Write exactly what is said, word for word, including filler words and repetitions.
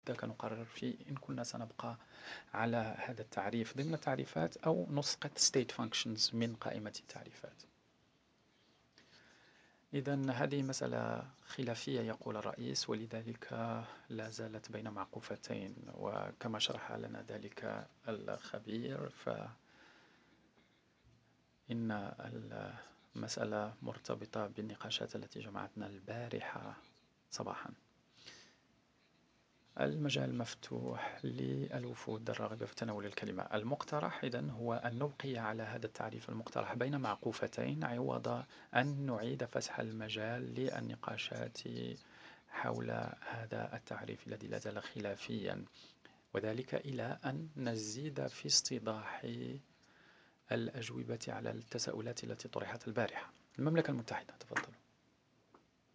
ذاك نقرر في إن كنا سنبقى على هذا التعريف ضمن التعريفات أو نسقط state functions من قائمة التعريفات. إذن هذه مسألة خلافية يقول الرئيس، ولذلك لا زالت بين معقوفتين، وكما شرح لنا ذلك الخبير فإن المسألة مرتبطة بالنقاشات التي جمعتنا البارحة صباحا. المجال مفتوح للوفود الراغبة في تناول الكلمة. المقترح إذن هو أن نبقي على هذا التعريف المقترح بين معقوفتين، عوض أن نعيد فتح المجال للنقاشات حول هذا التعريف الذي لا زال خلافيا، وذلك إلى أن نزيد في استيضاح الأجوبة على التساؤلات التي طرحت البارحة. المملكة المتحدة، تفضل.